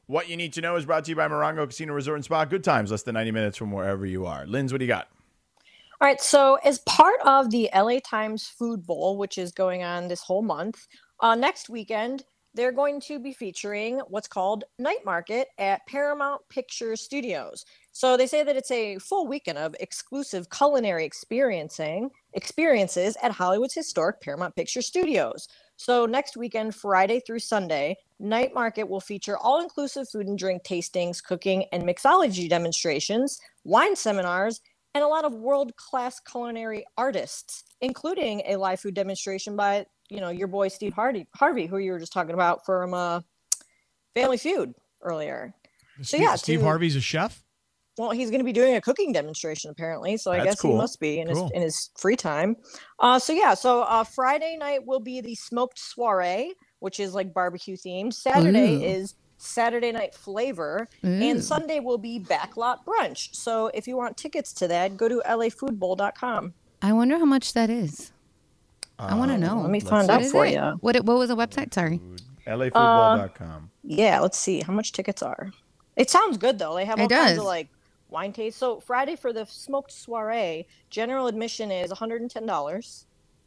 What you need to know is brought to you by Morongo Casino Resort and Spa. Good times, less than 90 minutes from wherever you are. Linz, what do you got? All right, so as part of the LA Times Food Bowl, which is going on this whole month, next weekend, they're going to be featuring what's called Night Market at Paramount Picture Studios. So they say that it's a full weekend of exclusive culinary experiences at Hollywood's historic Paramount Picture Studios. So next weekend, Friday through Sunday, Night Market will feature all-inclusive food and drink tastings, cooking and mixology demonstrations, wine seminars, and a lot of world-class culinary artists, including a live food demonstration by, your boy Steve Harvey, who you were just talking about from Family Feud earlier. Steve Harvey's a chef? Well, he's going to be doing a cooking demonstration apparently, so I guess cool. He must be in his free time. So Friday night will be the smoked soiree, which is like barbecue themed. Saturday is Saturday Night Flavor, and Sunday will be Backlot Brunch. So if you want tickets to that, go to lafoodbowl.com. I wonder how much that is. I want to know. Let me find out for you. What was the website? Sorry. lafoodbowl.com. Yeah, let's see how much tickets are. It sounds good though. They have all kinds of like wine taste. So Friday for the smoked soiree, general admission is $110.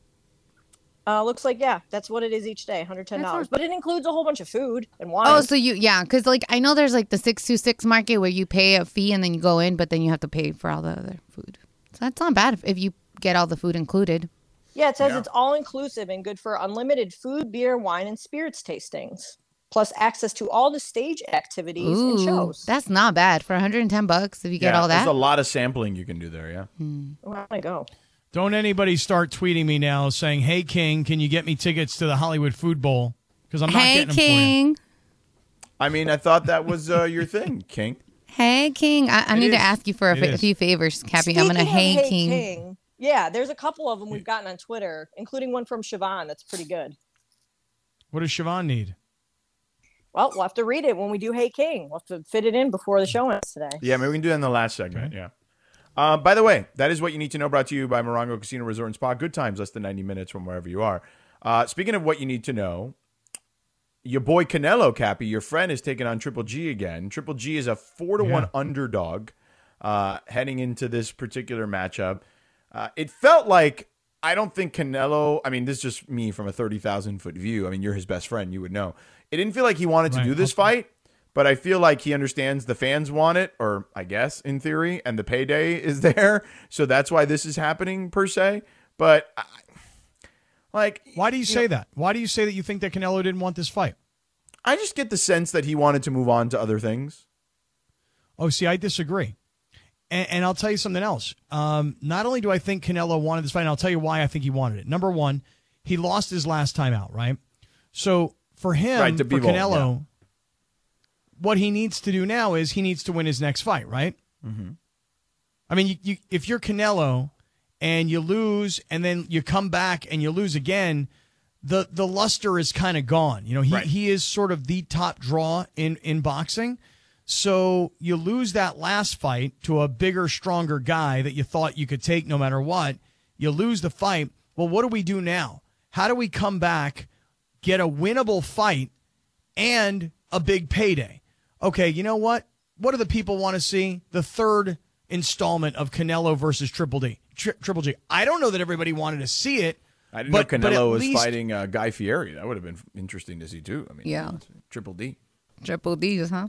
Looks like, that's what it is each day, $110. But it includes a whole bunch of food and wine. Oh, so because like I know there's like the 626 market where you pay a fee and then you go in, but then you have to pay for all the other food. So that's not bad if you get all the food included. Yeah, it says it's all inclusive and good for unlimited food, beer, wine, and spirits tastings. Plus access to all the stage activities and shows. That's not bad for $110 if you get all that. There's a lot of sampling you can do there, yeah. Where do I go? Don't anybody start tweeting me now saying, "Hey King, can you get me tickets to the Hollywood Food Bowl?" Because I'm not getting them for you. I mean, I thought that was your thing, King. Hey King, I need to ask you for a few favors, Cappy. I'm gonna Hey King. Yeah, there's a couple of them we've gotten on Twitter, including one from Siobhan that's pretty good. What does Siobhan need? Well, we'll have to read it when we do Hey King. We'll have to fit it in before the show ends today. Yeah, maybe we can do that in the last segment, By the way, that is what you need to know, brought to you by Morongo Casino Resort and Spa. Good times, less than 90 minutes from wherever you are. Speaking of what you need to know, your boy Canelo, Cappy, your friend, is taking on Triple G again. Triple G is a 4-1 underdog heading into this particular matchup. It felt like, I don't think Canelo, I mean, this is just me from a 30,000-foot view. I mean, you're his best friend. You would know. It didn't feel like he wanted to do this fight, but I feel like he understands the fans want it, or I guess in theory, and the payday is there. So that's why this is happening per se. But why do you say that? Why do you say that you think that Canelo didn't want this fight? I just get the sense that he wanted to move on to other things. Oh, see, I disagree. And I'll tell you something else. Not only do I think Canelo wanted this fight, and I'll tell you why I think he wanted it. Number one, he lost his last time out, right? So for him, for Canelo, what he needs to do now is he needs to win his next fight, right? Mm-hmm. I mean, if you're Canelo and you lose and then you come back and you lose again, the luster is kind of gone. He is sort of the top draw in boxing. So you lose that last fight to a bigger, stronger guy that you thought you could take no matter what. You lose the fight. Well, what do we do now? How do we come back, get a winnable fight, and a big payday? Okay, you know what? What do the people want to see? The third installment of Canelo versus Triple G. Triple G. I don't know that everybody wanted to see it. I didn't know Canelo was fighting Guy Fieri. That would have been interesting to see, too. I mean, Triple D. Triple D's, huh?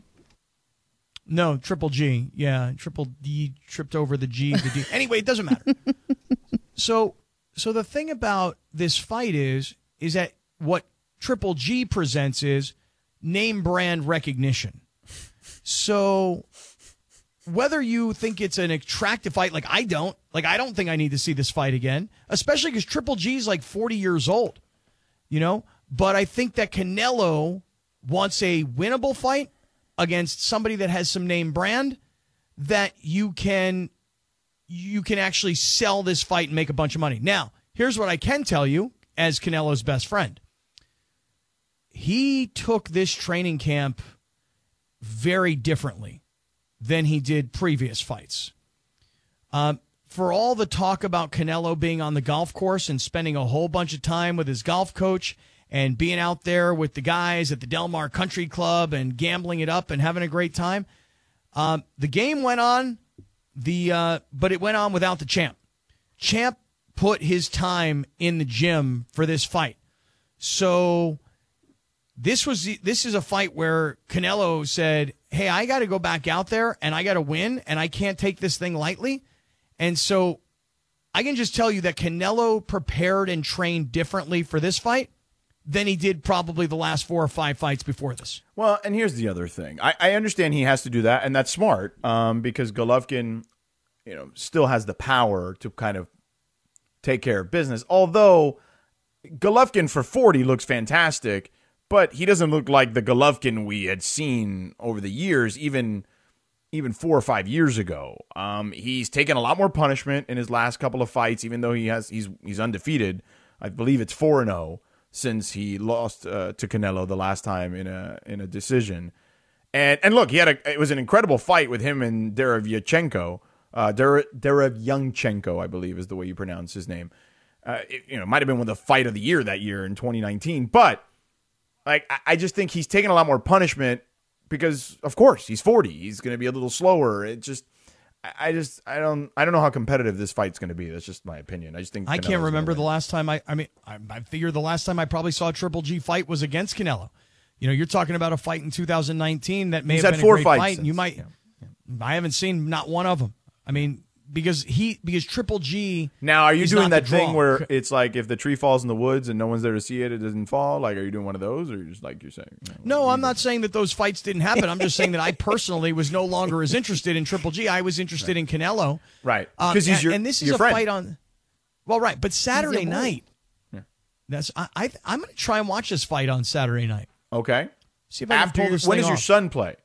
No, Triple G. Yeah, Triple D tripped over the G. The D. Anyway, it doesn't matter. So the thing about this fight is that what Triple G presents is name brand recognition. So whether you think it's an attractive fight, like I don't think I need to see this fight again, especially because Triple G is like 40 years old, But I think that Canelo wants a winnable fight against somebody that has some name brand that you can actually sell this fight and make a bunch of money. Now, here's what I can tell you as Canelo's best friend. He took this training camp very differently than he did previous fights. For all the talk about Canelo being on the golf course and spending a whole bunch of time with his golf coach and being out there with the guys at the Del Mar Country Club and gambling it up and having a great time. The game went on, but it went on without the champ. Champ put his time in the gym for this fight. So this is a fight where Canelo said, hey, I got to go back out there and I got to win and I can't take this thing lightly. And so I can just tell you that Canelo prepared and trained differently for this fight than he did probably the last 4 or 5 fights before this. Well, and here's the other thing. I understand he has to do that, and that's smart because Golovkin, still has the power to kind of take care of business. Although Golovkin for 40 looks fantastic, but he doesn't look like the Golovkin we had seen over the years, even 4 or 5 years ago. He's taken a lot more punishment in his last couple of fights, even though he's undefeated. I believe it's 4-0 since he lost to Canelo the last time in a decision. And look, it was an incredible fight with him and Derevyanchenko. Derevyanchenko, I believe, is the way you pronounce his name. It might have been the fight of the year that year in 2019, but I just think he's taken a lot more punishment because, of course, he's 40. He's going to be a little slower. I don't know how competitive this fight's going to be. That's just my opinion. I just think I can't remember the last time I figure the last time I probably saw a Triple G fight was against Canelo. You're talking about a fight in 2019 that may have been a great fight, and you might. Yeah. I haven't seen not one of them. I mean, because Triple G. Now, are you doing that thing where it's like if the tree falls in the woods and no one's there to see it, it doesn't fall? Like, are you doing one of those, or just like you're saying? No, I'm not saying that those fights didn't happen. I'm just saying that I personally was no longer as interested in Triple G. I was interested in Canelo, right? Because and this is a friend. Fight on. Well, right, but Saturday night. Yeah. I'm going to try and watch this fight on Saturday night. Okay. See if I can pull this thing when does your off. son play?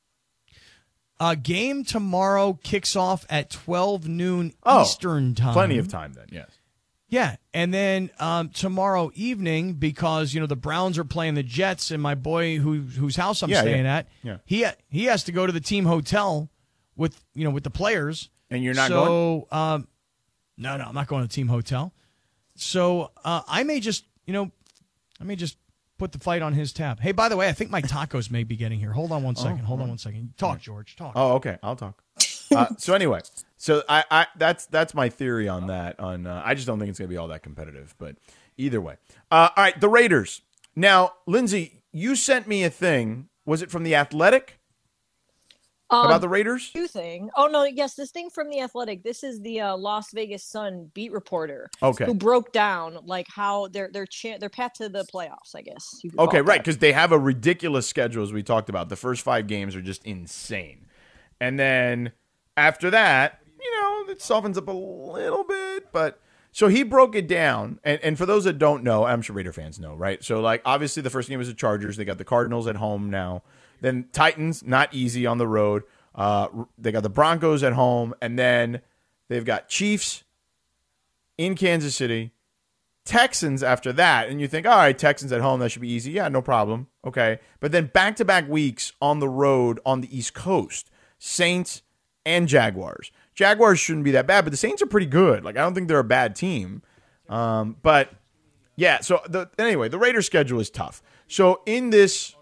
Game tomorrow kicks off at 12 noon Eastern time. Plenty of time then, yes. Yeah, and then tomorrow evening, because the Browns are playing the Jets, and my boy whose house I'm staying at, he has to go to the team hotel with the players. And you're not going? No, I'm not going to the team hotel. So I may just put the fight on his tab. Hey, by the way, I think my tacos may be getting here. Hold on one second. Hold on one second. Talk, George. Talk. Oh, okay. I'll talk. So anyway, I that's my theory on that. I just don't think it's going to be all that competitive. But either way, all right. The Raiders. Now, Lindsay, you sent me a thing. Was it from The Athletic? About the Raiders? New thing. Oh, no, yes, this thing from The Athletic. This is the Las Vegas Sun beat reporter who broke down how their path to the playoffs, I guess. Okay, right, because they have a ridiculous schedule, as we talked about. The first 5 games are just insane. And then after that, it softens up a little bit. But so he broke it down. And for those that don't know, I'm sure Raider fans know, right? So, obviously the first game was the Chargers. They got the Cardinals at home now. Then Titans, not easy on the road. They got the Broncos at home. And then they've got Chiefs in Kansas City. Texans after that. And you think, all right, Texans at home, that should be easy. Yeah, no problem. Okay. But then back-to-back weeks on the road on the East Coast. Saints and Jaguars. Jaguars shouldn't be that bad, but the Saints are pretty good. I don't think they're a bad team. But, yeah, so anyway, the Raiders' schedule is tough. So in this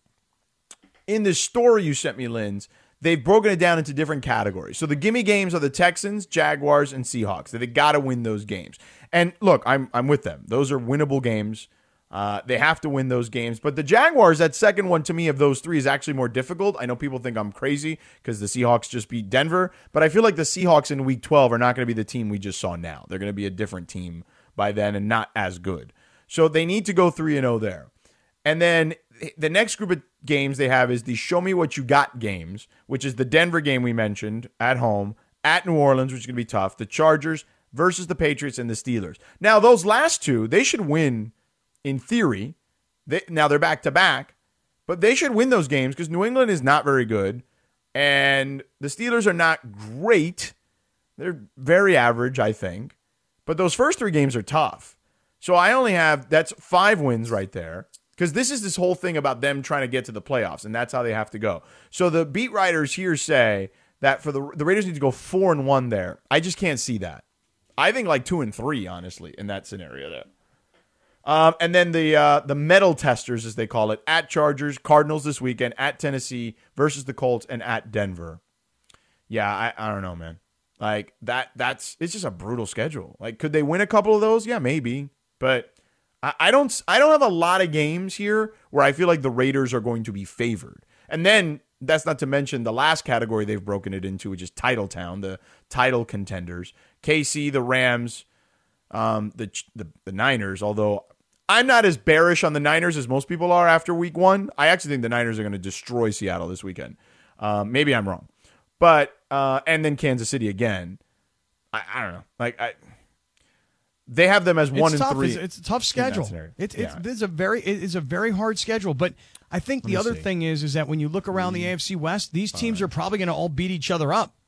story you sent me, Linz, they've broken it down into different categories. So the gimme games are the Texans, Jaguars, and Seahawks. They got to win those games. And look, I'm with them. Those are winnable games. They have to win those games. But the Jaguars, that second one to me of those 3 is actually more difficult. I know people think I'm crazy because the Seahawks just beat Denver. But I feel like the Seahawks in Week 12 are not going to be the team we just saw now. They're going to be a different team by then and not as good. So they need to go 3-0 there. And then the next group of games they have is the Show Me What You Got games, which is the Denver game we mentioned at home, at New Orleans, which is going to be tough, the Chargers versus the Patriots and the Steelers. Now, those last 2, they should win in theory. Now they're back-to-back, but they should win those games because New England is not very good, and the Steelers are not great. They're very average, I think. But those first 3 games are tough. So I only have, that's 5 wins right there. Because this is this whole thing about them trying to get to the playoffs, and that's how they have to go. So the beat writers here say that for the Raiders need to go 4-1 there. I just can't see that. I think 2-3, honestly, in that scenario there. And then the metal testers, as they call it, at Chargers, Cardinals this weekend, at Tennessee versus the Colts, and at Denver. Yeah, I don't know, man. Like it's just a brutal schedule. Like, could they win a couple of those? Yeah, maybe. But I don't have a lot of games here where I feel like the Raiders are going to be favored. And then that's not to mention the last category they've broken it into, which is Title Town, the title contenders. KC, the Rams, the Niners, although I'm not as bearish on the Niners as most people are after week 1. I actually think the Niners are going to destroy Seattle this weekend. Maybe I'm wrong. But, and then Kansas City again. I don't know. They have them as 1 and 3. It's a tough schedule. It's a very hard schedule. But I think the other thing is that when you look around the AFC West, these teams are probably going to all beat each other up.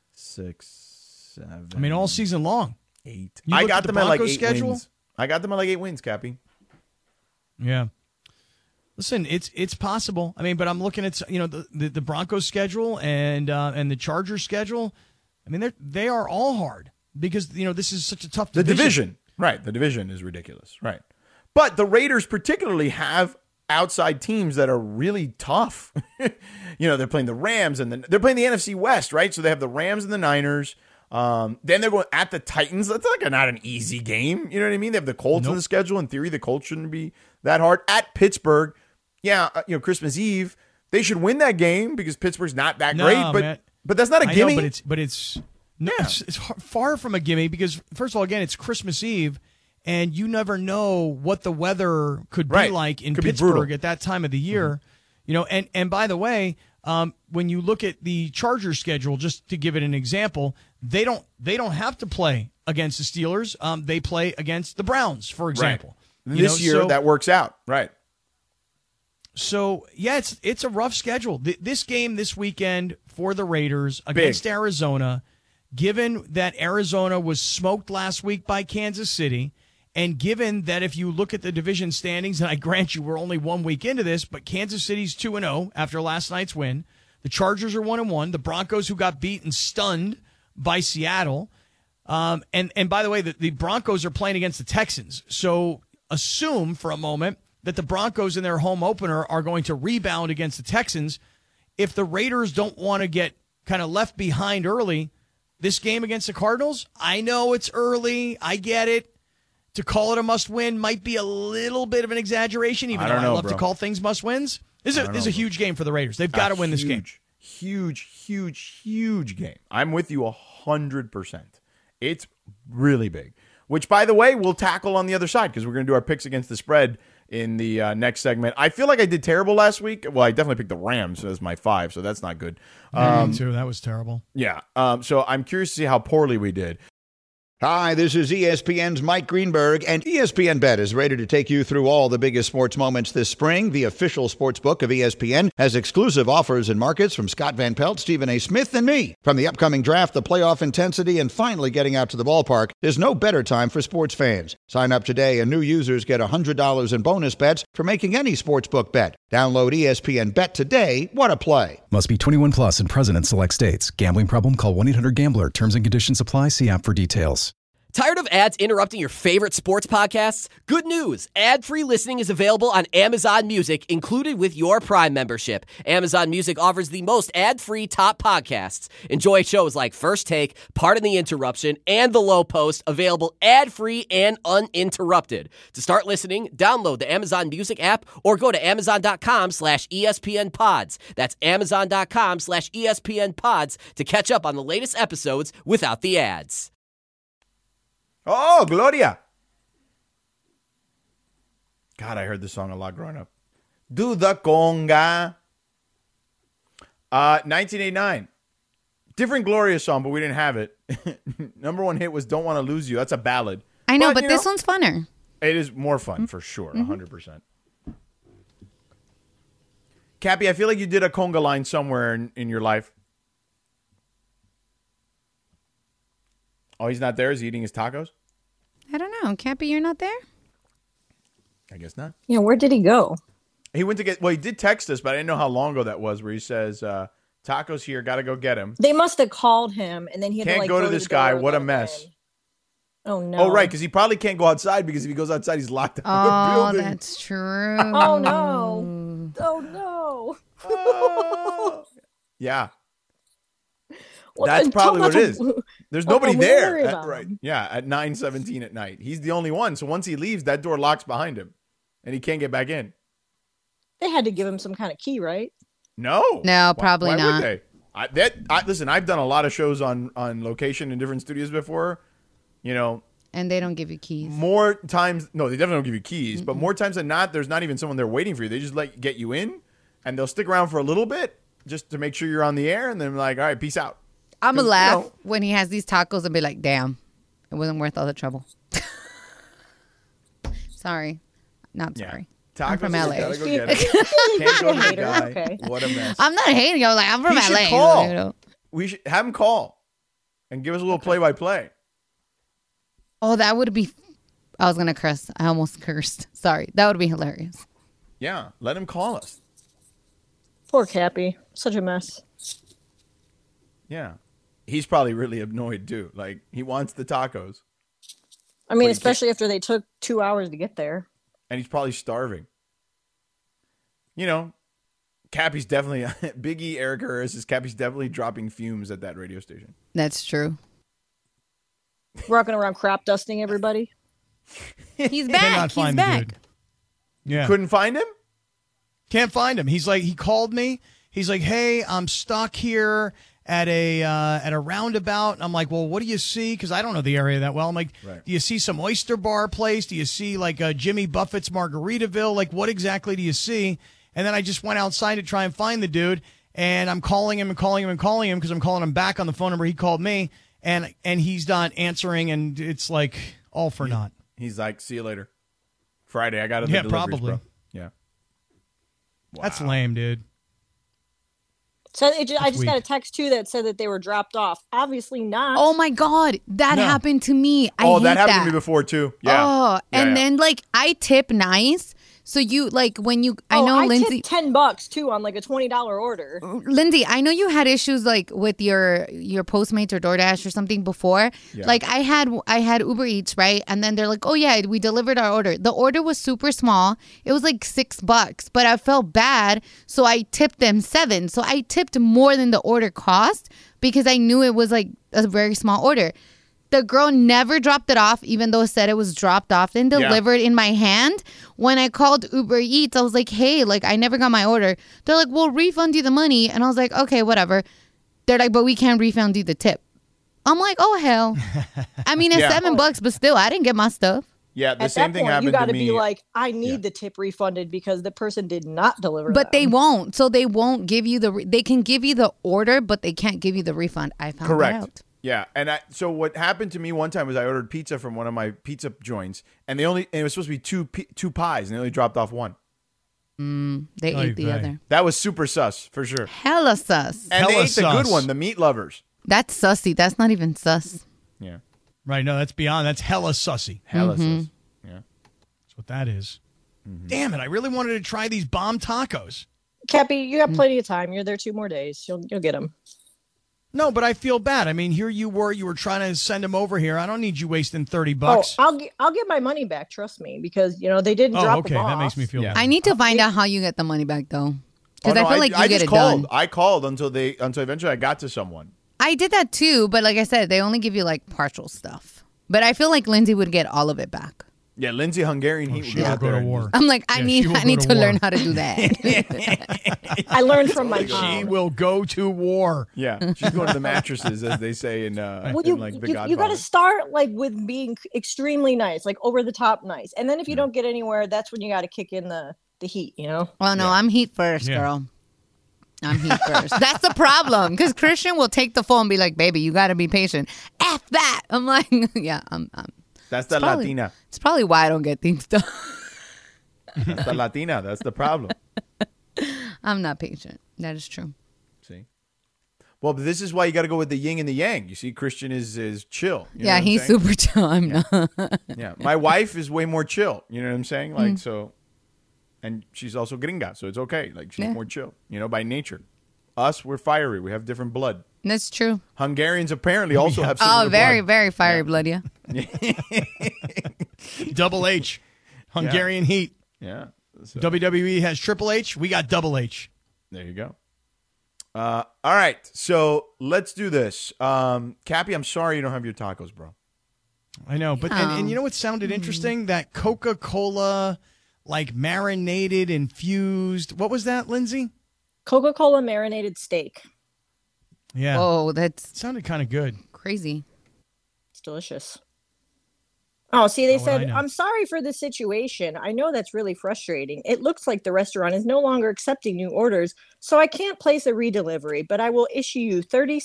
6, 7. I mean, all season long. 8. I got them at like 8 wins. I got them at like 8 wins, Cappy. Yeah. Listen, it's possible. I mean, but I'm looking at the Broncos schedule and the Chargers schedule. I mean, they are all hard because this is such a tough division. The division, right? The division is ridiculous, right? But the Raiders particularly have outside teams that are really tough. They're playing the Rams and they're playing the NFC West, right? So they have the Rams and the Niners. Then they're going at the Titans. That's not an easy game. You know what I mean? They have the Colts on the schedule. In theory, the Colts shouldn't be that hard. At Pittsburgh, Christmas Eve, they should win that game because Pittsburgh's not that great. But that's not a gimme. It's far from a gimme because first of all, again, it's Christmas Eve, and you never know what the weather could be like in Pittsburgh at that time of the year. Mm-hmm. And by the way, when you look at the Chargers schedule, just to give it an example, they don't have to play against the Steelers. They play against the Browns, for example. Right. This year, that works out, right? So yeah, it's a rough schedule. This game this weekend for the Raiders against Arizona, given that Arizona was smoked last week by Kansas City, and given that if you look at the division standings, and I grant you we're only 1 week into this, but Kansas City's 2-0 after last night's win. The Chargers are 1-1. The Broncos, who got beaten, stunned by Seattle. And by the way, the Broncos are playing against the Texans. So assume for a moment that the Broncos in their home opener are going to rebound against the Texans. If the Raiders don't want to get kind of left behind early, this game against the Cardinals, I know it's early. I get it. To call it a must-win might be a little bit of an exaggeration, even though I love to call things must-wins. This is a huge game for the Raiders. They've got to win this game. Huge game. I'm with you 100%. It's really big, which, by the way, we'll tackle on the other side because we're going to do our picks against the spread in the next segment. I feel like I did terrible last week. Well, I definitely picked the Rams as my 5, so that's not good. Me too. That was terrible. Yeah. So I'm curious to see how poorly we did. Hi, this is ESPN's Mike Greenberg, and ESPN Bet is ready to take you through all the biggest sports moments this spring. The official sports book of ESPN has exclusive offers and markets from Scott Van Pelt, Stephen A. Smith, and me. From the upcoming draft, the playoff intensity, and finally getting out to the ballpark, there's no better time for sports fans. Sign up today, and new users get $100 in bonus bets for making any sportsbook bet. Download ESPN Bet today. What a play. Must be 21 plus and present in select states. Gambling problem? Call 1-800-GAMBLER. Terms and conditions apply. See app for details. Tired of ads interrupting your favorite sports podcasts? Good news. Ad-free listening is available on Amazon Music, included with your Prime membership. Amazon Music offers the most ad-free top podcasts. Enjoy shows like First Take, Pardon the Interruption, and The Low Post, available ad-free and uninterrupted. To start listening, download the Amazon Music app or go to amazon.com/ESPN Pods. That's amazon.com/ESPN Pods to catch up on the latest episodes without the ads. Oh, Gloria. God, I heard this song a lot growing up. Do the conga. 1989. Different Gloria song, but we didn't have it. Number 1 hit was Don't Want to Lose You. That's a ballad. I know, but this one's funner. It is more fun, for sure, 100%. Cappy, I feel like you did a conga line somewhere in your life. Oh, he's not there? Is he eating his tacos? I don't know. Cappy, you're not there? I guess not. Yeah, where did he go? He went to get, he did text us, but I didn't know how long ago that was, where he says, tacos here, got to go get him. They must have called him, and then he had Can't to go to this guy. What a mess. Oh no. Oh, right, because he probably can't go outside because if he goes outside, he's locked out of the Oh, building. that's true. Oh no. Oh no. Oh. Yeah, Well, that's then probably tell what it not to- is. There's Well, nobody don't worry there. about Right. him. Yeah, at 9:17 at night. He's the only one. So once he leaves, that door locks behind him and he can't get back in. They had to give him some kind of key, right? No. No, probably why not. Would they? Listen, I've done a lot of shows on location in different studios before. You know, And they don't give you keys. more times, no, they definitely don't give you keys, but more times than not, there's not even someone there waiting for you. They just get you in and they'll stick around for a little bit just to make sure you're on the air and then like, all right, peace out. I'm going to 'Cause, laugh you know- when he has these tacos and be like, damn, it wasn't worth all the trouble. Sorry. Not Yeah. sorry. Tacos, I'm from you LA. gotta go get it. Can't go to the Hater, guy. okay. What a mess. I'm not hating you. Like, I'm from He should LA. call. You know? We should have him call and give us a little play-by-play. Oh, that would be. I was going to curse. I almost cursed. Sorry. That would be hilarious. Yeah, let him call us. Poor Cappy. Such a mess. Yeah. He's probably really annoyed too. Like he wants the tacos I mean, he especially after they took 2 hours to get there. and he's probably starving. You know, Cappy's definitely Biggie Eric Harris is Cappy's definitely dropping fumes at that radio station. That's true. Walking around crap dusting everybody. He's Cannot back. He's find the back. dude. Yeah. Couldn't find him? Can't find him. He's like, he called me. He's like, hey, I'm stuck here at a roundabout. And I'm like, well, what do you see? Because I don't know the area that well. I'm like, Right. do you see some oyster bar place? Do you see like Jimmy Buffett's Margaritaville? Like, what exactly do you see? And then I just went outside to try and find the dude. And I'm calling him and calling him and calling him because I'm calling him back on the phone number he called me. And he's not answering. And it's like all for naught. He's like, see you later. Friday, I got it. Yeah, probably. Bro. Yeah. That's lame, dude. So I just got a weak. text too that said that they were dropped off. Obviously not. Oh my God. That No. happened to me. I Oh, hate that happened to me before too. Yeah. Oh, Yeah, and yeah. then like I tip nice. So you like when you, I Oh, know I Lindsay. tipped $10 too on like a $20 order. Lindsay, I know you had issues like with your Postmates or DoorDash or something before. Yeah. Like I had Uber Eats, right? And then they're like, "Oh yeah, we delivered our order." The order was super small. It was like $6, but I felt bad, so I tipped them $7. So I tipped more than the order cost because I knew it was like a very small order. The girl never dropped it off, even though it said it was dropped off and delivered in my hand. When I called Uber Eats, I was like, hey, like, I never got my order. They're like, we'll refund you the money. And I was like, okay, whatever. They're like, but we can't refund you the tip. I'm like, oh, hell. I mean, it's Yeah. $7, but still, I didn't get my stuff. Yeah, the At same that thing point, happened you got to to me. be like, I need Yeah. the tip refunded because the person did not deliver. But they them. won't. So they won't give you they can give you the order, but they can't give you the refund. I found Correct. that out. Yeah, and so what happened to me one time was I ordered pizza from one of my pizza joints, and it was supposed to be two pies, and they only dropped off one. They Oy ate the vey. other. That was super sus for sure. Hella sus. And they Hella ate the good sus. one, the meat lovers. That's sussy. That's not even sus. Yeah, Right. No, that's beyond. That's hella sussy. hella sus. Yeah, That's what that is. Damn it. I really wanted to try these bomb tacos. Cappy, you got plenty of time. You're there 2 more days. You'll get them. No, but I feel bad. I mean, here you were trying to send them over here. I don't need you wasting $30. Oh, I'll get my money back. Trust me, because they didn't drop okay. them off. That makes me feel Yeah. better. I need to find out how you get the money back though, because Oh, no, I feel like you I get just it called. done. I called until eventually I got to someone. I did that too, but like I said, they only give you like partial stuff. But I feel like Lindsay would get all of it back. Yeah, Lindsay Hungarian Heat. She would will out go there to and war. I'm like, Yeah, I she need will I go need to to war. learn how to do that. I learned from my She mom. will go to war. Yeah, she's going to the mattresses, as they say in Well, in, like The you Godfather. got to start like with being extremely nice, like over the top nice, and then if you don't get anywhere, that's when you got to kick in the heat. Well, no, I'm heat first, Yeah. girl. I'm heat first. That's the problem, because Christian will take the phone and be like, "Baby, you got to be patient." F that. I'm like, yeah, I'm That's the probably- Latina. It's probably why I don't get things done. That's the Latina. That's the problem. I'm not patient. That is true. See. Well, but this is why you got to go with the yin and the yang. You see, Christian is chill. You know Yeah, what I'm he's saying? super chill. I'm not. Yeah, my wife is way more chill. You know what I'm saying? Mm. Like so, and she's also gringa, so it's okay. Like she's Yeah. more chill. By nature. Us, we're fiery. We have different blood. That's true. Hungarians apparently also have similar Oh, very, blood. very fiery blood, yeah. Double H. Hungarian Heat. Yeah. So, WWE has Triple H. We got Double H. there you go. All right. So let's do this. Cappy, I'm sorry you don't have your tacos, bro. I know, but and you know what sounded interesting? That Coca-Cola, like marinated, infused. What was that, Lindsay? Coca-Cola marinated steak. Yeah. Whoa, that's Sounded kind of good. crazy. It's delicious. Oh, see, they How would I said, know? I'm sorry for the situation. I know that's really frustrating. It looks like the restaurant is no longer accepting new orders, so I can't place a redelivery, but I will issue you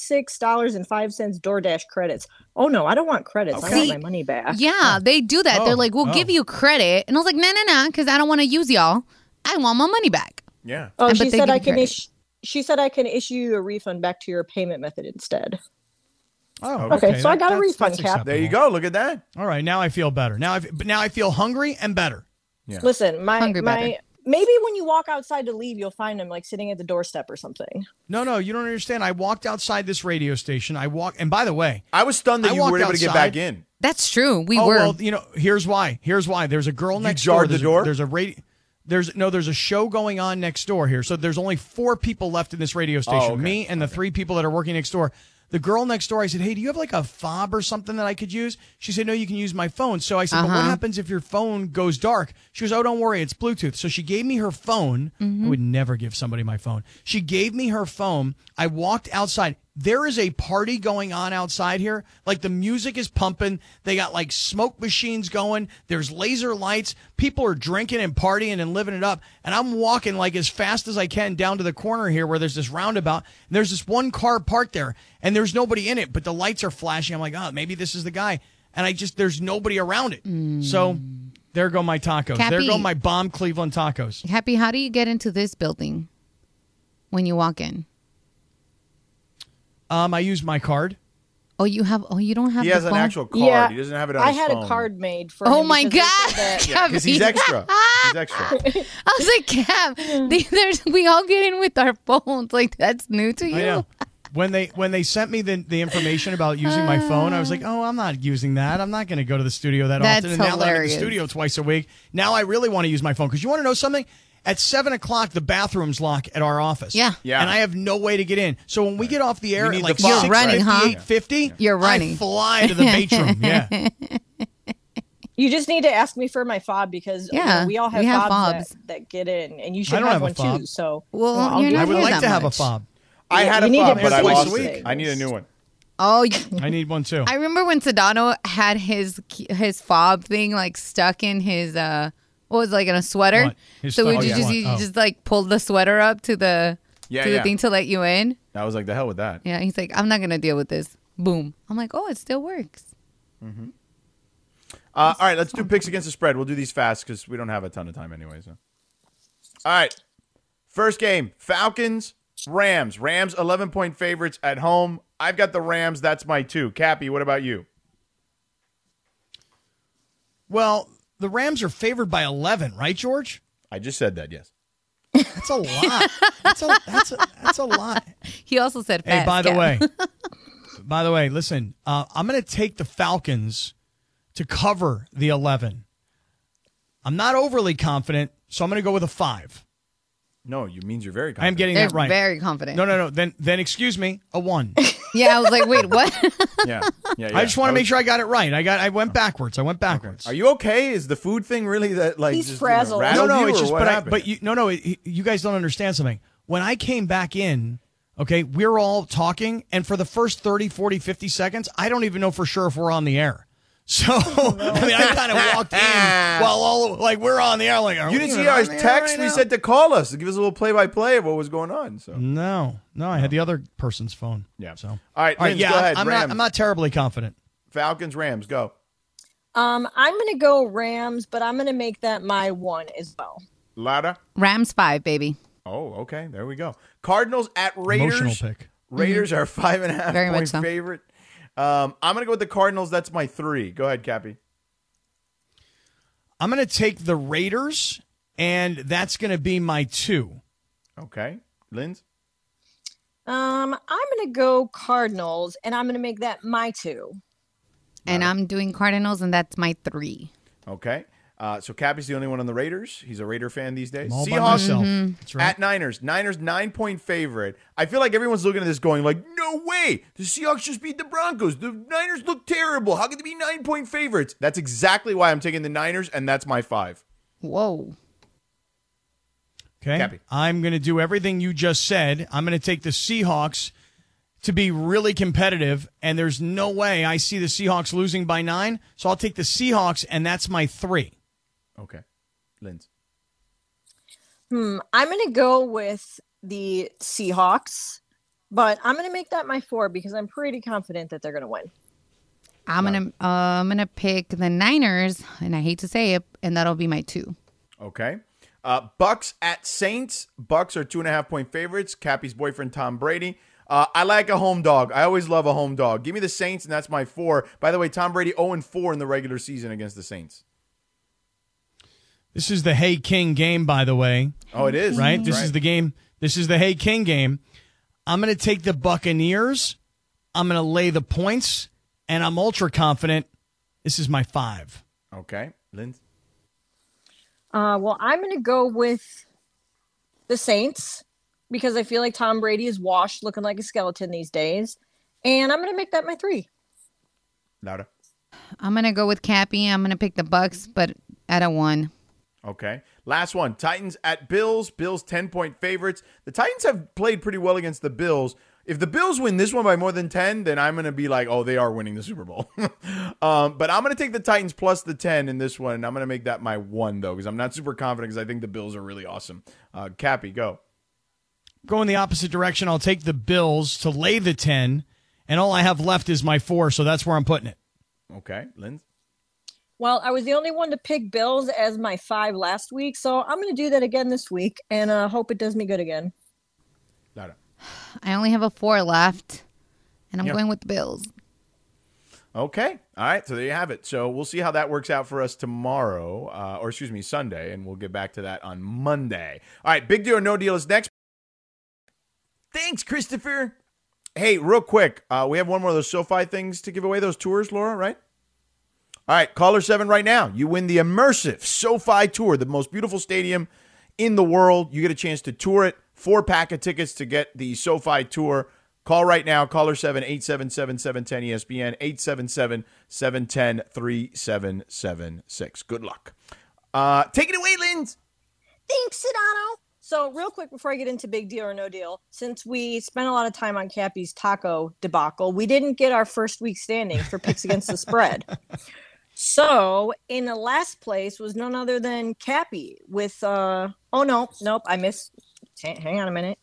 $36.05 DoorDash credits. Oh, no, I don't want credits. I Okay. want my money back. Yeah, they do that. They're Oh, like, we'll give you credit. And I was like, no, because I don't want to use y'all. I want my money back. Yeah. Oh, But she they said give I you can credit. she said I can issue you a refund back to your payment method instead. Oh, Okay, so I got a that's refund, Cap. There you acceptable. go. Look at that. All right, now I feel better. Now I feel hungry and better. Yeah. Listen, Hungry better. maybe when you walk outside to leave, you'll find them like sitting at the doorstep or something. No, you don't understand. I walked outside this radio station. And by the way, I was stunned that I you were walked able to get outside. back in. That's true. We oh were. well, here's why. There's a girl next jarred door. the door? There's a radio. There's a show going on next door here. So there's only 4 people left in this radio station. okay. Me and the 3 people that are working next door. The girl next door, I said, hey, do you have like a fob or something that I could use? She said, no, you can use my phone. So I said, but what happens if your phone goes dark? She goes, oh, don't worry, it's Bluetooth. So she gave me her phone. I would never give somebody my phone. She gave me her phone. I walked outside. There is a party going on outside here. Like the music is pumping. They got like smoke machines going. There's laser lights. People are drinking and partying and living it up. And I'm walking like as fast as I can down to the corner here where there's this roundabout. And there's this one car parked there and there's nobody in it, but the lights are flashing. I'm like, oh, maybe this is the guy. And there's nobody around it. So there go my tacos. There Cappy. go my bomb Cleveland tacos. Happy, how do you get into this building when you walk in? I use my card. Oh, you don't have He the has an phone? actual card. Yeah, He doesn't have it on I his had phone. a card made for Oh him my because God. they said that- Yeah, because he's Cappy. extra. He's extra. I was like, Cap, we all get in with our phones. Like, that's new to you. I know. When they sent me the information about using my phone, I was like, oh, I'm not using that. I'm not going to go to the studio that That's often. And now that I'm in the hilarious. studio twice a week, now I really want to use my phone. Because you want to know something? At 7 o'clock, the bathrooms lock at our office. Yeah. Yeah. And I have no way to get in. So when we get off the air need at like the fob, You're running, huh? 8:50, You're running. I fly to the bathroom. Yeah. You just need to ask me for my fob because Yeah, we all have, we have fobs, fobs. that get in, and you I should don't have have a one fob. too. So, Well, I'll you're give I not would you here like that to have a much. fob. I had a you need fob, it but I twice lost a week. it. I need a new one. Oh, I need one too. I remember when Sedano had his fob thing like stuck in his what was it, like in a sweater. What? His So would stuck- you oh, just yeah. you Oh. just like pull the sweater up to the Yeah. thing to let you in? I was like, the hell with that. Yeah, he's like, I'm not gonna deal with this. Boom. I'm like, oh, it still works. All right, let's do picks against the spread. We'll do these fast because we don't have a ton of time anyway. So, all right, first game: Falcons, Rams. Rams 11-point favorites at home. I've got the Rams. That's my 2. Cappy, what about you? Well, the Rams are favored by 11, right, George? I just said that. Yes. That's a lot. That's a lot. He also said Hey, fast. by the way, listen, I'm going to take the Falcons to cover the 11. I'm not overly confident, so I'm going to go with a 5. No, you means you're very I am confident. getting They're that right. very confident. No. Then excuse me, a 1. Yeah, I was like, wait, what? Yeah. I just want to make sure I got it right. I went backwards. Are you okay? Is the food thing really that like He's just, frazzled. rattled No, you, it's or just what happened? you guys don't understand something. When I came back in, okay, we're all talking, and for the first 30, 40, 50 seconds, I don't even know for sure if we're on the air. So, I kind of walked in while all like we're on the air. Like, are You we didn't even see our on the air text right we now? said to call us to give us a little play-by-play of what was going on. So No, I had the other person's phone. Yeah. So all right, Linz, yeah, go ahead. I'm Rams. not terribly confident. Falcons, Rams, go. I'm gonna go Rams, but I'm gonna make that my 1 as well. Louder. Rams 5, baby. Oh, okay. There we go. Cardinals at Raiders. Emotional pick. Raiders are 5.5 Very much point so. favorite. I'm gonna go with the Cardinals. That's my 3. Go ahead, Cappy. I'm going to take the Raiders, and that's going to be my 2. Okay, Linz. I'm going to go Cardinals, and I'm going to make that my 2. And I'm doing Cardinals, and that's my 3. Okay. So Cappy's the only one on the Raiders. He's a Raider fan these days. I'm all by Seahawks myself. That's right. at Niners. Niners 9-point favorite. I feel like everyone's looking at this going like, no way. The Seahawks just beat the Broncos. The Niners look terrible. How could they be 9-point favorites? That's exactly why I'm taking the Niners, and that's my 5. Whoa. Okay. Cappy. I'm going to do everything you just said. I'm going to take the Seahawks to be really competitive, and there's no way I see the Seahawks losing by 9, so I'll take the Seahawks, and that's my 3. Okay. Linz. I'm going to go with the Seahawks, but I'm going to make that my 4 because I'm pretty confident that they're going to win. I'm gonna pick the Niners, and I hate to say it, and that'll be my 2. Okay. Bucks at Saints. Bucks are 2.5-point favorites. Cappy's boyfriend, Tom Brady. I like a home dog. I always love a home dog. Give me the Saints, and that's my 4. By the way, Tom Brady 0-4 in the regular season against the Saints. This is the Hey King game, by the way. Oh, it is. Right? This is the game. This is the Hey King game. I'm going to take the Buccaneers. I'm going to lay the points, and I'm ultra confident. This is my 5. Okay. Linz. Well, I'm going to go with the Saints because I feel like Tom Brady is washed, looking like a skeleton these days. And I'm going to make that my 3. Laura. I'm gonna go with Cappy. I'm gonna pick the Bucks, but at a 1. Okay. Last one. Titans at Bills. Bills 10-point favorites. The Titans have played pretty well against the Bills. If the Bills win this one by more than 10, then I'm going to be like, oh, they are winning the Super Bowl. But I'm going to take the Titans plus the 10 in this one, and I'm going to make that my 1, though, because I'm not super confident because I think the Bills are really awesome. Cappy, go. Go in the opposite direction. I'll take the Bills to lay the 10, and all I have left is my 4, so that's where I'm putting it. Okay. Linz? Well, I was the only one to pick Bills as my 5 last week, so I'm going to do that again this week and hope it does me good again. Laura. I only have a 4 left, and I'm going with the Bills. Okay. All right. So there you have it. So we'll see how that works out for us tomorrow, Sunday, and we'll get back to that on Monday. All right. Big deal or no deal is next. Thanks, Christopher. Hey, real quick. We have one more of those SoFi things to give away, those tours, Laura, right? All right. Caller 7 right now. You win the immersive SoFi tour, the most beautiful stadium in the world. You get a chance to tour it. 4-pack of tickets to get the SoFi tour. Call right now. Caller 7, 877-710-ESPN, 877-710-3776. Good luck. Take it away, Linz. Thanks, Sedano. So real quick before I get into big deal or no deal, since we spent a lot of time on Cappy's taco debacle, we didn't get our first week standings for picks against the spread. So in the last place was none other than Cappy with, I missed. Hang on a minute.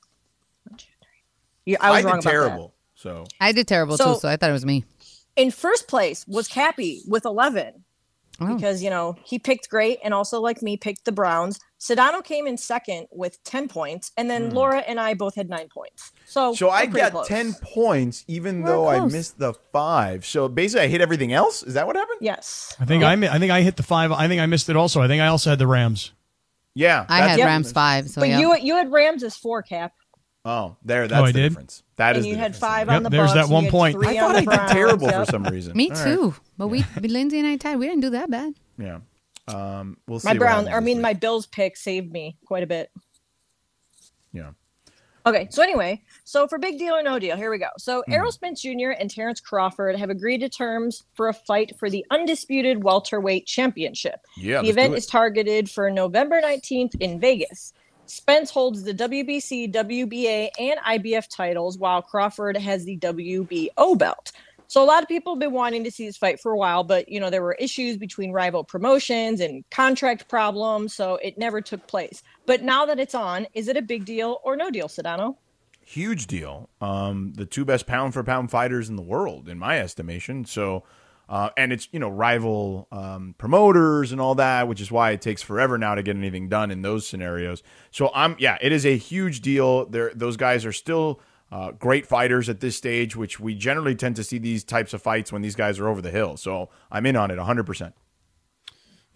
I was wrong did about terrible. That. So I did terrible too, so I thought it was me. In first place was Cappy with 11 because, he picked great and also like me picked the Browns. Sedano came in second with 10 points and then Laura and I both had 9 points. So I got 10 points even though I missed the 5. So basically I hit everything else. Is that what happened? Yes. I think I hit the 5. I think I missed it also. I think I also had the Rams. Yeah. I had Rams 5. So but you had Rams as 4, Cap. Oh, that's the difference. That is and you the had difference. 5 on the there's Bucks. that 1 point. I thought I did terrible for some reason. Me All too. right. But Lindsay and I tied. We didn't do that bad. Yeah. We'll see. My Bills pick saved me quite a bit. Yeah. Okay, so anyway, for big deal or no deal, here we go. So Errol Spence Jr. and Terrence Crawford have agreed to terms for a fight for the undisputed welterweight championship. Yeah, the event is targeted for November 19th in Vegas. Spence holds the WBC, WBA, and IBF titles, while Crawford has the WBO belt. So a lot of people have been wanting to see this fight for a while, but, there were issues between rival promotions and contract problems, so it never took place. But now that it's on, is it a big deal or no deal, Sedano? Huge deal. The 2 best pound-for-pound fighters in the world, in my estimation. So, and it's, rival promoters and all that, which is why it takes forever now to get anything done in those scenarios. So, it is a huge deal. Those guys are still great fighters at this stage, which we generally tend to see these types of fights when these guys are over the hill. So I'm in on it 100%.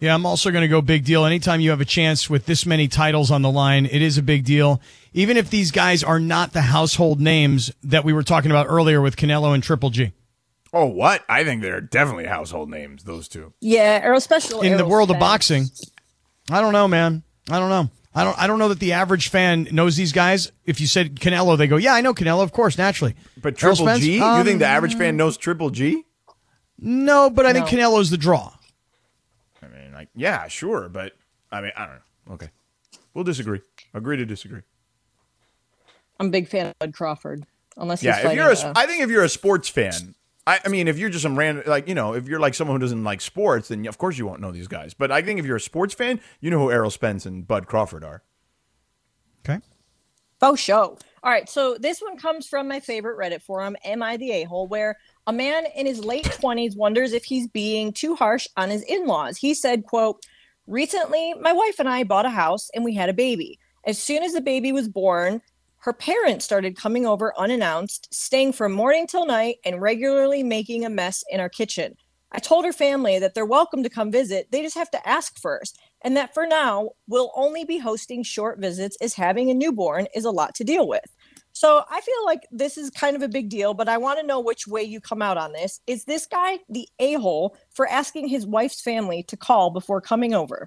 Yeah, I'm also going to go big deal. Anytime you have a chance with this many titles on the line, it is a big deal. Even if these guys are not the household names that we were talking about earlier with Canelo and Triple G. Oh, what? I think they're definitely household names, those two. Yeah, especially in the world of boxing. I don't know, man. I don't know. I don't know that the average fan knows these guys. If you said Canelo, they go, yeah, I know Canelo, of course, naturally. But Triple G? You think the average fan knows Triple G? No, but I think Canelo's the draw. I mean, like, yeah, sure, but I mean, I don't know. Okay, we'll disagree. Agree to disagree. I'm a big fan of Bud Crawford. Unless he's if you're I think if you're a sports fan, I mean, if you're just some random, like, you know, if you're like someone who doesn't like sports, then of course you won't know these guys. But I think if you're a sports fan, you know who Errol Spence and Bud Crawford are. Okay. Faux show. All right, so this one comes from my favorite Reddit forum, Am I the A-hole, where a man in his late 20s wonders if he's being too harsh on his in-laws. He said, quote, recently, my wife and I bought a house and we had a baby. As soon as the baby was born, her parents started coming over unannounced, staying from morning till night, and regularly making a mess in our kitchen. I told her family that they're welcome to come visit. They just have to ask first. And that for now, we'll only be hosting short visits as having a newborn is a lot to deal with. So I feel like this is kind of a big deal, but I want to know which way you come out on this. Is this guy the a-hole for asking his wife's family to call before coming over?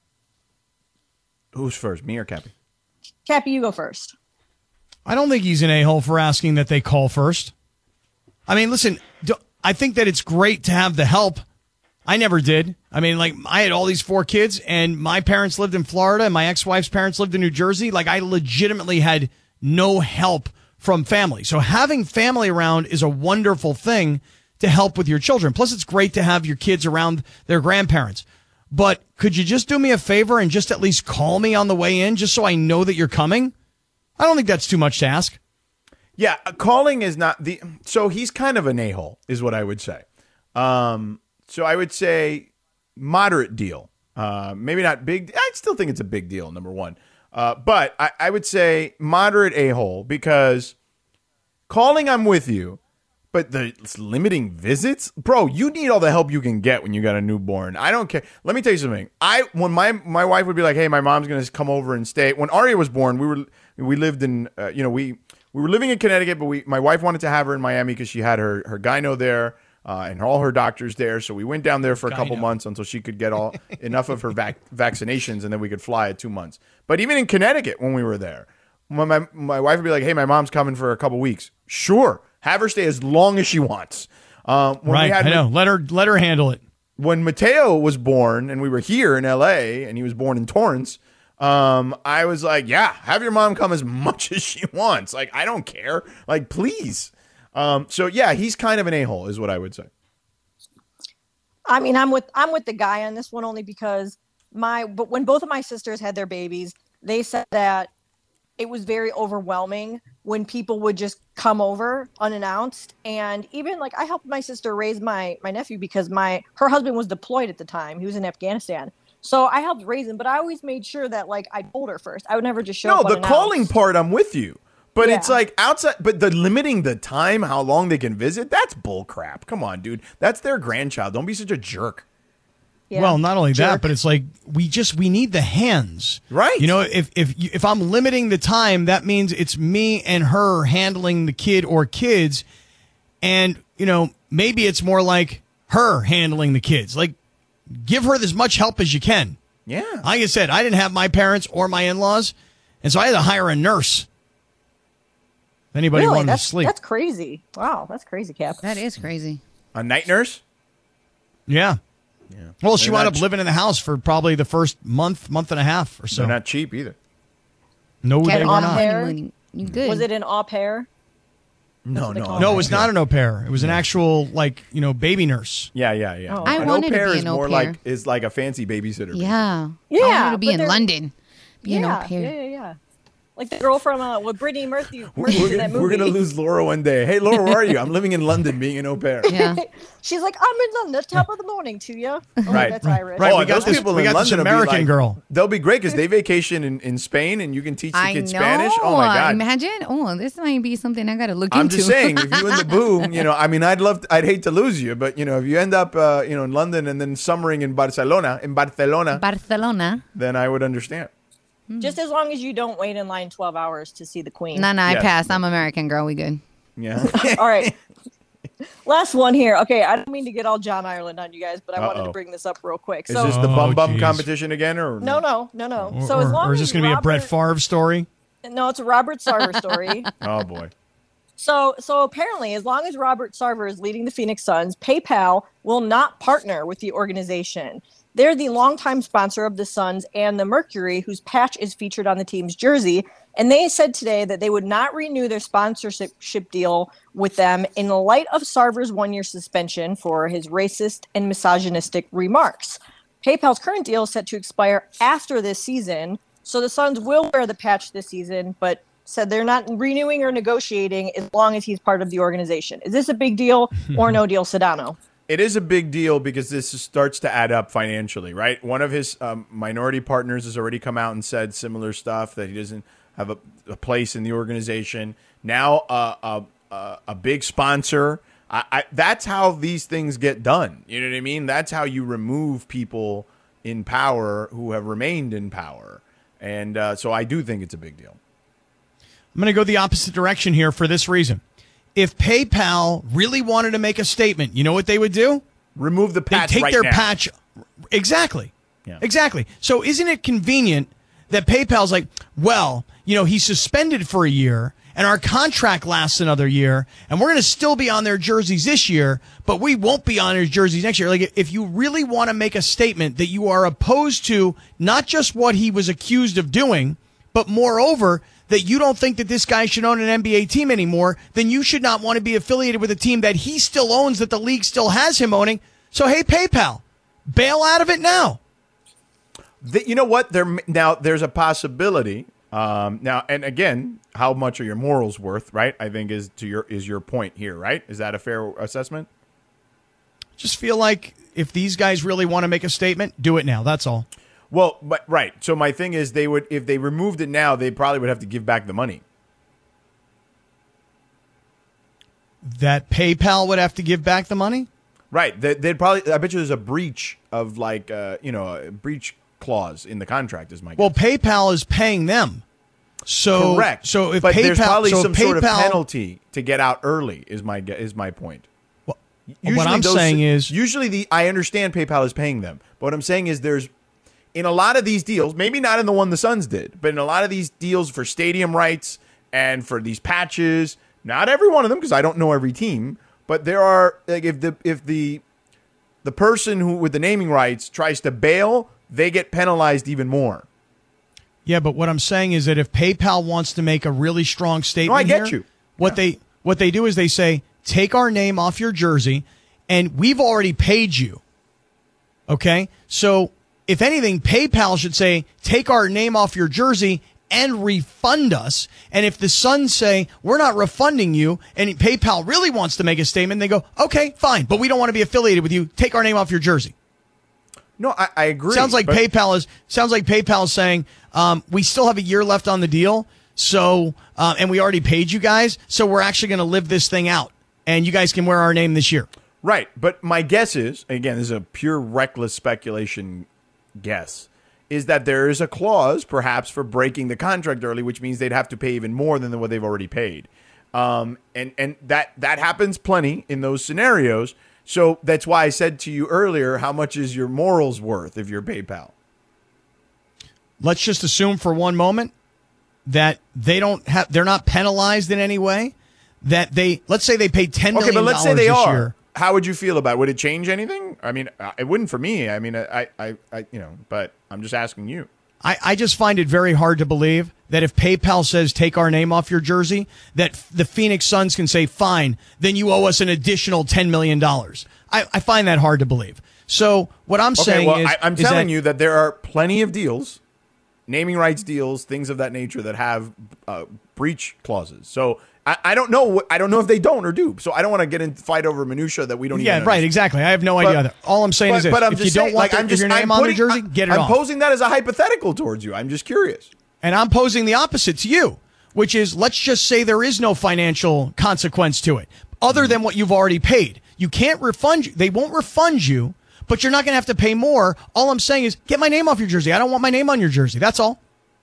Who's first, me or Cappy? Cappy, you go first. I don't think he's an a-hole for asking that they call first. I mean, listen, I think that it's great to have the help. I never did. I mean, like, I had all these 4 kids, and my parents lived in Florida, and my ex-wife's parents lived in New Jersey. Like, I legitimately had no help from family. So having family around is a wonderful thing to help with your children. Plus, it's great to have your kids around their grandparents. But could you just do me a favor and just at least call me on the way in just so I know that you're coming? I don't think that's too much to ask. Yeah, calling is not the... So he's kind of an a-hole, is what I would say. So I would say moderate deal. Maybe not big. I still think it's a big deal, number one. But I would say moderate a-hole, because calling, I'm with you. But the limiting visits? Bro, you need all the help you can get when you got a newborn. I don't care. Let me tell you something. When my wife would be like, hey, my mom's going to come over and stay. When Aria was born, we lived in, we were living in Connecticut, but my wife wanted to have her in Miami because she had her gyno there and all her doctors there. So we went down there for a couple months until she could get enough of her vaccinations, and then we could fly at 2 months. But even in Connecticut, when we were there, my wife would be like, hey, my mom's coming for a couple weeks. Sure. Have her stay as long as she wants. Right, I know. Let her handle it. When Mateo was born, and we were here in L.A., and he was born in Torrance, I was like, yeah, have your mom come as much as she wants. Like, I don't care. Like, please. So, yeah, he's kind of an a-hole is what I would say. I mean, I'm with the guy on this one only because but when both of my sisters had their babies, they said that it was very overwhelming when people would just come over unannounced. And even like I helped my sister raise my nephew because her husband was deployed at the time. He was in Afghanistan. So I helped raise him, but I always made sure that like I told her first. I would never just show up unannounced. No, the calling part, I'm with you. But yeah. It's like outside, but the limiting the time, how long they can visit, that's bull crap. Come on, dude. That's their grandchild. Don't be such a jerk. Yeah. Well, not only that, but it's like we need the hands, right? You know, if I'm limiting the time, that means it's me and her handling the kid or kids, and you know maybe it's more like her handling the kids. Like, give her as much help as you can. Yeah. Like I said, I didn't have my parents or my in-laws, and so I had to hire a nurse. If anybody wanted to sleep. That's crazy. Wow, that's crazy, Cap. That is crazy. A night nurse? Yeah. Yeah. Well, she wound up living in the house for probably the first month and a half or so. They're not cheap either. No, they were not. You good? Was it an au pair? No, it was not an au pair. It was an actual, like, baby nurse. Yeah. Oh. I wanted to be an au pair. Is like a fancy babysitter. Yeah. Yeah. I wanted to be in London. Be an au pair. Yeah. Like the girl from with Brittany Murphy in that movie. We're gonna lose Laura one day. Hey, Laura, where are you? I'm living in London, being an au pair. Yeah. She's like, I'm in London, top of the morning to you. Oh, Right. That's Irish. Right, Oh, we got those this, people we in got this London will be American like- girl. They'll be great because they vacation in Spain, and you can teach the I kids know. Spanish. Oh my god! Imagine. Oh, this might be something I gotta look I'm into. just saying, if you and the boo, I mean, I'd hate to lose you, but if you end up, in London and then summering in Barcelona, Barcelona. then I would understand. Just as long as you don't wait in line 12 hours to see the queen. No, I Yes. pass. I'm American girl. We good. Yeah. All right. Last one here. Okay, I don't mean to get all John Ireland on you guys, but I wanted Uh-oh. to bring this up real quick. Is So this the bum geez. competition again, or no. Or, So as long or is as this going to be a Brett Favre story? No, it's a Robert Sarver story. Oh boy. So apparently, as long as Robert Sarver is leading the Phoenix Suns, PayPal will not partner with the organization. They're the longtime sponsor of the Suns and the Mercury, whose patch is featured on the team's jersey. And they said today that they would not renew their sponsorship deal with them in the light of Sarver's one-year suspension for his racist and misogynistic remarks. PayPal's current deal is set to expire after this season, so the Suns will wear the patch this season, but said they're not renewing or negotiating as long as he's part of the organization. Is this a big deal or no deal, Sedano? It is a big deal because this starts to add up financially, right? One of his minority partners has already come out and said similar stuff, that he doesn't have a place in the organization. Now, a big sponsor. That's how these things get done. You know what I mean? That's how you remove people in power who have remained in power. And so I do think it's a big deal. I'm going to go the opposite direction here for this reason. If PayPal really wanted to make a statement, you know what they would do? Remove the They patch take right their now. patch. Exactly. Yeah. Exactly. So isn't it convenient that PayPal's like, well, he's suspended for a year and our contract lasts another year and we're going to still be on their jerseys this year, but we won't be on their jerseys next year. Like, if you really want to make a statement that you are opposed to not just what he was accused of doing, but moreover, that you don't think that this guy should own an NBA team anymore, then you should not want to be affiliated with a team that he still owns, that the league still has him owning. So, hey, PayPal, bail out of it now. You know what? There's a possibility. Now, and again, how much are your morals worth, right? I think is your point here, right? Is that a fair assessment? Just feel like if these guys really want to make a statement, do it now. That's all. Well, but right. So my thing is, if they removed it now, they probably would have to give back the money. That PayPal would have to give back the money? Right. They'd probably. I bet you there's a breach of a breach clause in the contract. Is my guess. Well, PayPal is paying them. So correct. So if but PayPal, there's probably so some PayPal, sort of penalty to get out early. Is my point. Well, Usually what I'm saying is, usually I understand PayPal is paying them, but what I'm saying is there's in a lot of these deals, maybe not in the one the Suns did, but in a lot of these deals for stadium rights and for these patches, not every one of them because I don't know every team, but there are like if the person who with the naming rights tries to bail, they get penalized even more. yeah, but what I'm saying is that if PayPal wants to make a really strong statement, I get here, you. What they do is they say, take our name off your jersey, and we've already paid you. Okay, so if anything, PayPal should say, take our name off your jersey and refund us. And if the Suns say, we're not refunding you, and PayPal really wants to make a statement, they go, okay, fine, but we don't want to be affiliated with you. Take our name off your jersey. No, I agree. Sounds like but- PayPal is saying, we still have a year left on the deal. So, and we already paid you guys. So we're actually going to live this thing out and you guys can wear our name this year. Right. But my guess is, again, this is a pure reckless speculation guess, is that there is a clause perhaps for breaking the contract early, which means they'd have to pay even more than what they've already paid. And that happens plenty in those scenarios. So that's why I said to you earlier, how much is your morals worth if you're PayPal? Let's just assume for one moment that they're not penalized in any way. That let's say they paid $10 million. Okay, but let's say they this are. year. How would you feel about it? Would it change anything? I mean, it wouldn't for me. I mean, I but I'm just asking you. I just find it very hard to believe that if PayPal says take our name off your jersey, that the Phoenix Suns can say, fine, then you owe us an additional $10 million. I find that hard to believe. So what I'm saying is... I'm telling you that there are plenty of deals, naming rights deals, things of that nature that have breach clauses. So I don't know. I don't know if they don't or do. So I don't want to get in fight over minutia that we don't. Yeah, even right. understand. Exactly. I have no idea either. All I'm saying is this: I'm if you just don't saying, want your name on the jersey, get it I'm off. posing that as a hypothetical towards you. I'm just curious. And I'm posing the opposite to you, which is let's just say there is no financial consequence to it other than what you've already paid. You can't refund you. They won't refund you, but you're not going to have to pay more. All I'm saying is get my name off your jersey. I don't want my name on your jersey. That's all.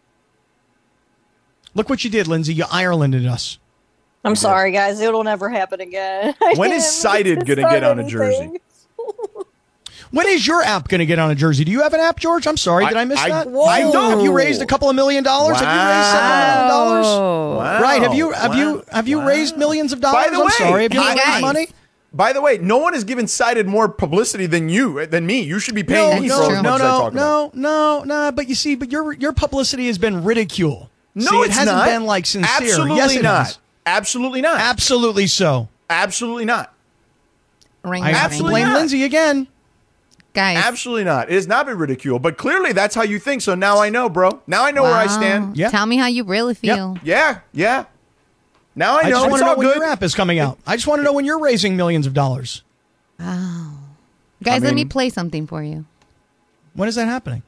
Look what you did, Lindsay. You Irelanded us. I'm sorry, guys. It'll never happen again. When is Cited going to get on a jersey? When is your app going to get on a jersey? Do you have an app, George? I'm sorry. Did I miss that? I don't. Have you raised a couple of $1 million? Have you raised several $1 million? Wow. Right. Have you raised millions of dollars? By the way, I'm sorry. Have you Hey, raised guys. money? By the way, no one has given Cited more publicity than me. You should be paying me for as much as I talk about. No. But you see, your publicity has been ridicule. No, See, it's it hasn't not. been like sincere. Absolutely Yes, it not. has. Absolutely not. Absolutely so. Absolutely not. Ring, I Absolutely blame not. Lindsay again. Guys. Absolutely not. It has not been ridiculed, but clearly that's how you think. So now I know, bro. Now I know where I stand. Yeah. Tell me how you really feel. Yeah. Now I I know. just want It's to know all when good. your app is coming out. I just want to know when you're raising millions of dollars. Guys, I let me mean- play something for you. When is that happening?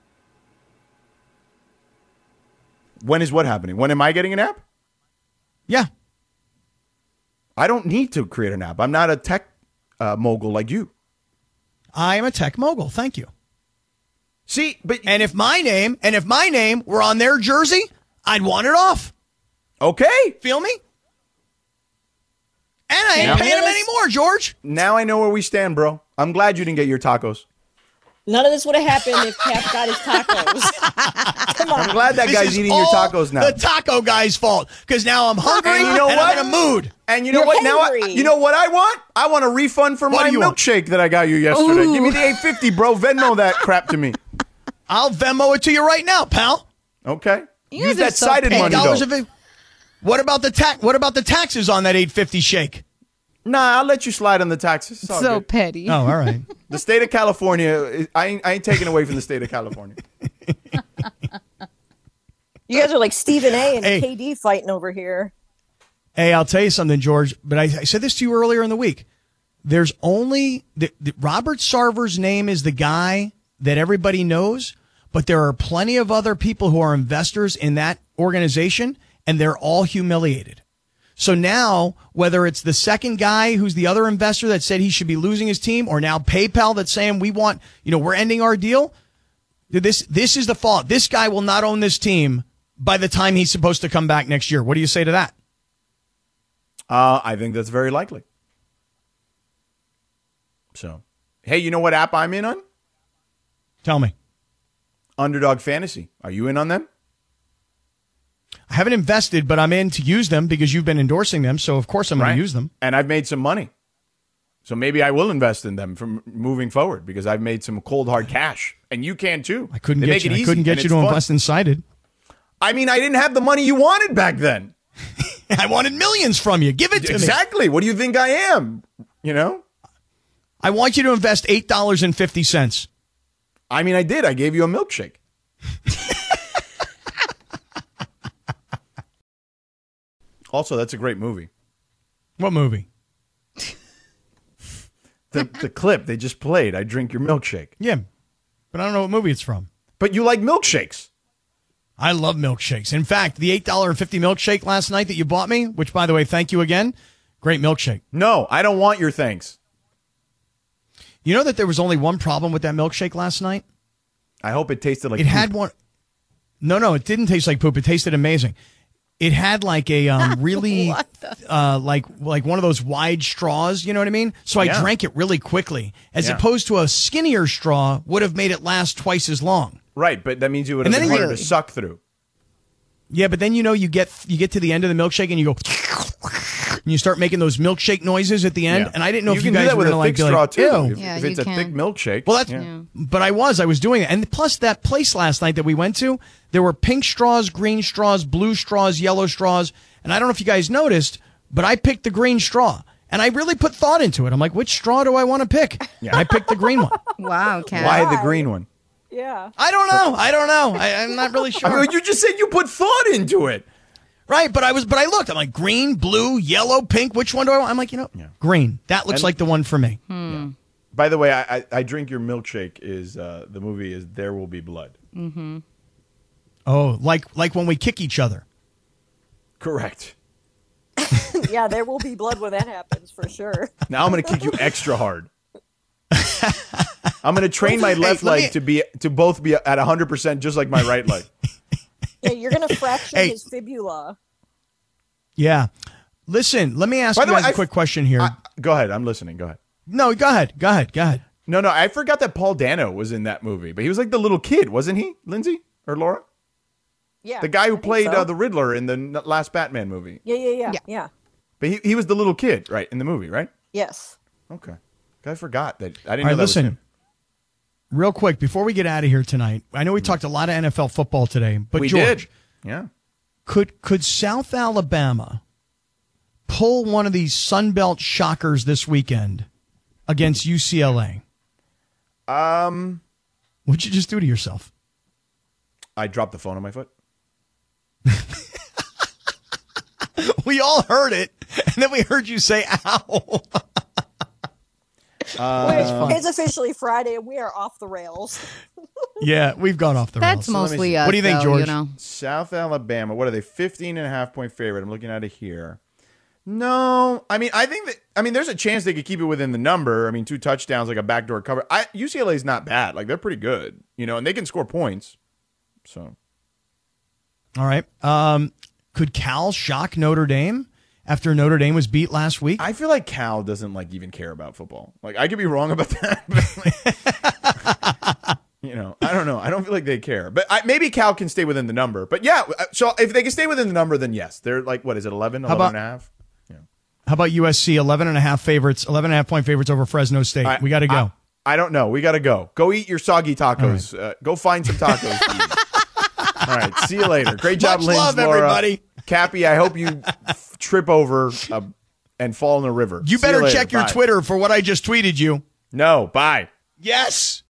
When is what happening? When am I getting an app? Yeah. I don't need to create an app. I'm not a tech mogul like you. I am a tech mogul. Thank you. See, but And if my name were on their jersey, I'd want it off. okay. Feel me? And I ain't Yeah. paying them anymore, George. Now I know where we stand, bro. I'm glad you didn't get your tacos. None of this would have happened if Cap got his tacos. Come on. I'm glad that This guy's is eating your all tacos now. the taco guy's fault. Because now I'm hungry And you know what? I'm in a mood. And you know You're what? hangry. You know what I want? I want a refund for What my do you want? milkshake that I got you yesterday. Give me the $8.50, bro. Venmo that crap to me. I'll Venmo it to you right now, pal. Okay. You Use guys are that so cited petty. money, $8 though. of it. What about the taxes on that $8.50 shake? Nah, I'll let you slide on the taxes. It's all So good. petty. Oh, all right. The state of California, I ain't taking away from the state of California. You guys are like Stephen A. and Hey. KD fighting over here. Hey, I'll tell you something, George, but I said this to you earlier in the week. There's only Robert Sarver's name is the guy that everybody knows, but there are plenty of other people who are investors in that organization, and they're all humiliated. So now, whether it's the second guy who's the other investor that said he should be losing his team, or now PayPal that's saying we're ending our deal, this is the fault. This guy will not own this team by the time he's supposed to come back next year. What do you say to that? I think that's very likely. So, hey, you know what app I'm in on? Tell me. Underdog Fantasy. Are you in on them? I haven't invested, but I'm in to use them because you've been endorsing them. So, of course, I'm going to use them. And I've made some money. So maybe I will invest in them from moving forward because I've made some cold, hard cash. And you can too. I couldn't They get make you, it I easy, couldn't get and you it's to fun. invest in Cited. I mean, I didn't have the money you wanted back then. I wanted millions from you. Give it to me. Exactly. What do you think I am? You know? I want you to invest $8.50. I mean, I did. I gave you a milkshake. Also, that's a great movie. What movie? The clip they just played, I drink your milkshake. Yeah, but I don't know what movie it's from. But you like milkshakes. I love milkshakes. In fact, the $8.50 milkshake last night that you bought me, which, by the way, thank you again. Great milkshake. No, I don't want your thanks. You know that there was only one problem with that milkshake last night? I hope it tasted like It had poop. one. No, it didn't taste like poop. It tasted amazing. It had like a really like one of those wide straws, you know what I mean? So I Yeah. drank it really quickly, as Yeah. opposed to a skinnier straw would have made it last twice as long. Right, but that means you would And have then been harder you- to suck through. Yeah, but then you get to the end of the milkshake and you go and you start making those milkshake noises at the end. Yeah. And I didn't know if you can do guys that were with gonna a like thick be straw like, too. ew. If, Yeah, if you it's a can. thick milkshake. Well, that's yeah. but I was doing it, and plus that place last night that we went to, there were pink straws, green straws, blue straws, yellow straws, and I don't know if you guys noticed, but I picked the green straw, and I really put thought into it. I'm like, which straw do I want to pick? Yeah. I picked the green one. Wow, Cat. Why the green one? Yeah. I don't know. I'm not really sure. I mean, you just said you put thought into it. Right, but I looked. I'm like, green, blue, yellow, pink. Which one do I want? I'm like, green. That looks like the one for me. Yeah. By the way, I drink your milkshake. Is the movie is There Will Be Blood? Mm-hmm. Oh, like when we kick each other. Correct. Yeah, there will be blood when that happens for sure. Now I'm going to kick you extra hard. I'm going to train my left leg to both be at 100%, just like my right leg. Yeah, you're gonna fracture his fibula. Yeah. Listen, let me ask you guys a quick question here. Go ahead. I'm listening. Go ahead. No, go ahead. No, I forgot that Paul Dano was in that movie, but he was like the little kid, wasn't he, Lindsay or Laura? Yeah. The guy who played the Riddler in the last Batman movie. Yeah. But he was the little kid, right, in the movie, right? Yes. Okay. I forgot that. I didn't All know right, that listen. was him. Real quick, before we get out of here tonight, I know we talked a lot of NFL football today, but We George, did. Yeah. could South Alabama pull one of these Sunbelt shockers this weekend against UCLA? What'd you just do to yourself? I dropped the phone on my foot. We all heard it, and then we heard you say, ow. It's officially Friday, and we are off the rails. Yeah, we've gone off the rails. That's mostly us. What do you think, George? South Alabama. What are they? 15.5-point favorite. I'm looking at it here. No, I mean, there's a chance they could keep it within the number. I mean, 2 touchdowns, like a backdoor cover. UCLA is not bad. Like, they're pretty good, and they can score points. So, all right. Could Cal shock Notre Dame after Notre Dame was beat last week? I feel like Cal doesn't even care about football. Like, I could be wrong about that. But I don't know. I don't feel like they care. But maybe Cal can stay within the number. But yeah, so if they can stay within the number, then yes. They're like, what is it, 11 and a half? Yeah. How about USC, 11.5 point favorites over Fresno State? We got to go. I don't know. We got to go. Go eat your soggy tacos. Right. Go find some tacos to eat. All right. See you later. Great job, Lindsay. Much love, everybody. Cappy, I hope you trip over and fall in the river. You better check your Twitter for what I just tweeted you. No. Bye. Yes.